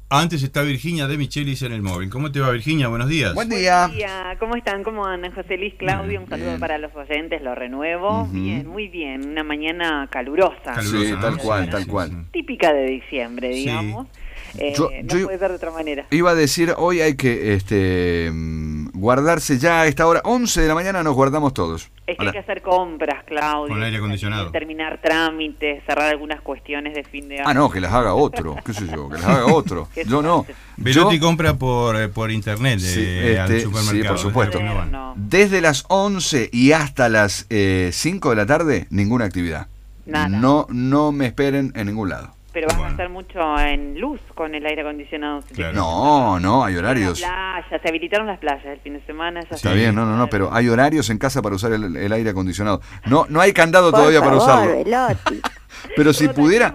Antes está Virginia de Michelis en el móvil. ¿Cómo te va, Virginia? Buenos días. Buen día. Buen día. ¿Cómo están? ¿Cómo andan? José Luis, Claudio, un saludo Bien. para los oyentes, lo renuevo. Bien, muy bien. Una mañana calurosa. Sí, tal cual, tal sí, cual. sí. Típica de diciembre, digamos. Yo no puede ser de otra manera. Iba a decir, hoy hay que guardarse ya a esta hora, 11 de la mañana nos guardamos todos. Es que hay que hacer compras, Claudio. Con aire acondicionado. Terminar trámites, cerrar algunas cuestiones de fin de año. Ah, no, que las haga otro, qué sé yo, que las haga otro. Yo no. Velotti compra por internet Sí, al supermercado. sí, por supuesto. No. Desde las 11 y hasta las 5 de la tarde, ninguna actividad. Nada. No me esperen en ningún lado. Pero vas a Bueno. gastar mucho en luz con el aire acondicionado. Claro. No, hay horarios. Las playas, se habilitaron las playas el fin de semana. Ya Está Sí. bien, no, pero hay horarios en casa para usar el aire acondicionado. No hay candado todavía para usarlo. Pero si pudiera,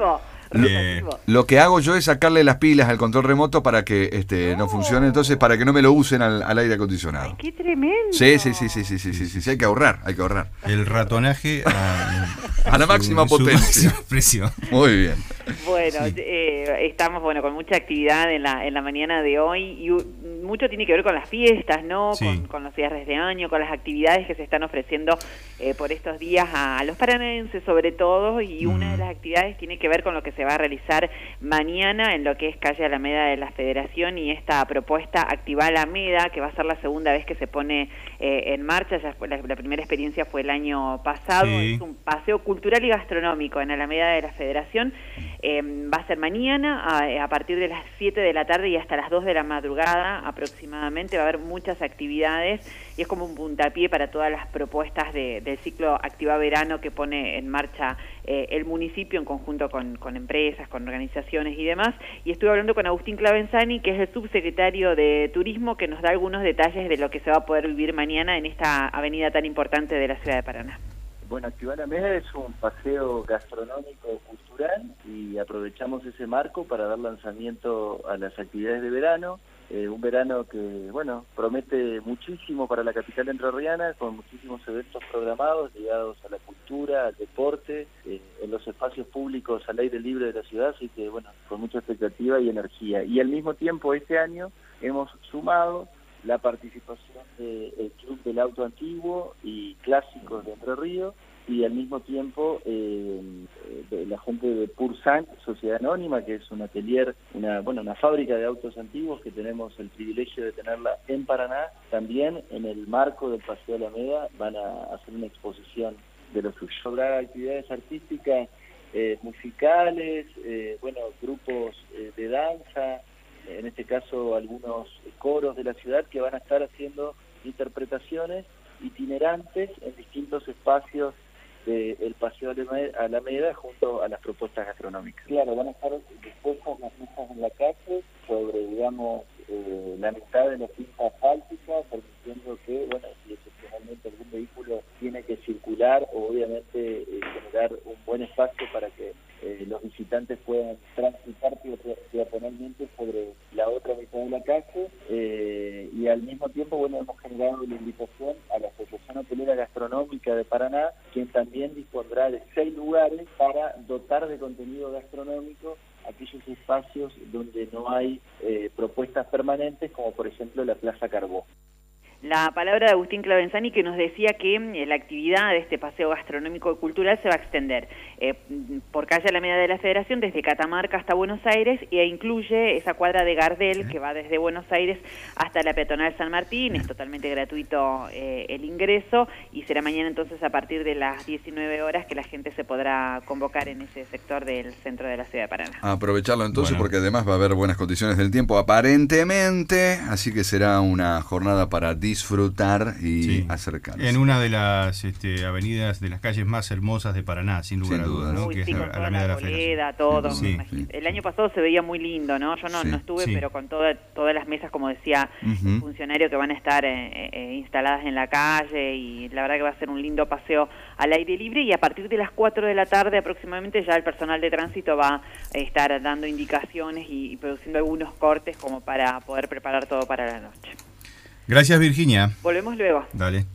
lo que hago yo es sacarle las pilas al control remoto para que no funcione, entonces para que no me lo usen al aire acondicionado. ¡Ay, qué tremendo! Sí, hay que ahorrar. El ratonaje A la máxima su potencia. máxima expresión. Muy bien. Bueno, estamos con mucha actividad en la mañana de hoy y mucho tiene que ver con las fiestas, ¿no? Sí. Con los cierres de año, con las actividades que se están ofreciendo por estos días a los paranaenses sobre todo, y una de las actividades tiene que ver con lo que se va a realizar mañana en lo que es calle Alameda de la Federación y esta propuesta Activa Alameda, que va a ser la segunda vez que se pone en marcha. Ya fue la primera experiencia fue el año pasado. Sí. Es un paseo cultural y gastronómico en Alameda de la Federación. Va a ser mañana a partir de las 7 de la tarde y hasta las 2 de la madrugada aproximadamente. Va a haber muchas actividades y es como un puntapié para todas las propuestas del ciclo Activa Verano que pone en marcha el municipio en conjunto con empresas, con organizaciones y demás. Y estuve hablando con Agustín Clavenzani, que es el subsecretario de Turismo, que nos da algunos detalles de lo que se va a poder vivir mañana en esta avenida tan importante de la ciudad de Paraná. Bueno, Activa Alameda es un paseo gastronómico cultural y aprovechamos ese marco para dar lanzamiento a las actividades de verano. Un verano que, promete muchísimo para la capital entrerriana, con muchísimos eventos programados ligados a la cultura, al deporte, en los espacios públicos al aire libre de la ciudad, así que, con mucha expectativa y energía. Y al mismo tiempo, este año hemos sumado la participación del Club del Auto Antiguo y Clásicos de Entre Ríos, y al mismo tiempo de la gente de Pursan, Sociedad Anónima, que es un atelier, una fábrica de autos antiguos que tenemos el privilegio de tenerla en Paraná. También en el marco del Paseo Alameda van a hacer una exposición de lo suyo. Habrá actividades artísticas, musicales, grupos de danza, en este caso algunos coros de la ciudad que van a estar haciendo interpretaciones itinerantes en distintos espacios del Paseo Alameda junto a las propuestas gastronómicas. Claro, van a estar dispuestas las mesas en la calle sobre, la mitad de la pista asfáltica, permitiendo que, si excepcionalmente algún vehículo tiene que circular, o obviamente generar un buen espacio para que los visitantes puedan transitar peatonalmente sobre la otra mitad de la calle, y al mismo tiempo, hemos generado la invitación a la Asociación Hotelera Gastronómica de Paraná, quien también dispondrá de 6 lugares para dotar de contenido gastronómico aquellos espacios donde no hay propuestas permanentes, como por ejemplo la Plaza Carbó. La palabra de Agustín Clavenzani, que nos decía que la actividad de este paseo gastronómico y cultural se va a extender por calle Alameda de la Federación desde Catamarca hasta Buenos Aires, e incluye esa cuadra de Gardel que va desde Buenos Aires hasta la peatonal San Martín. Es totalmente gratuito el ingreso y será mañana entonces a partir de las 19 horas que la gente se podrá convocar en ese sector del centro de la ciudad de Paraná. Aprovecharlo entonces, Bueno. porque además va a haber buenas condiciones del tiempo aparentemente, así que será una jornada para disfrutar y acercarse. En una de las avenidas, de las calles más hermosas de Paraná, sin lugar a dudas, ¿no? Muy, Que sí, es con toda Alameda de la la Federación. Arboleda, todo. Sí, Imagínate. El año pasado se veía muy lindo, ¿no? Yo no estuve, sí. pero con todas las mesas, como decía el funcionario, que van a estar instaladas en la calle, y la verdad que va a ser un lindo paseo al aire libre. Y a partir de las 4 de la tarde aproximadamente ya el personal de tránsito va a estar dando indicaciones y produciendo algunos cortes como para poder preparar todo para la noche. Gracias, Virginia. Volvemos luego. Dale.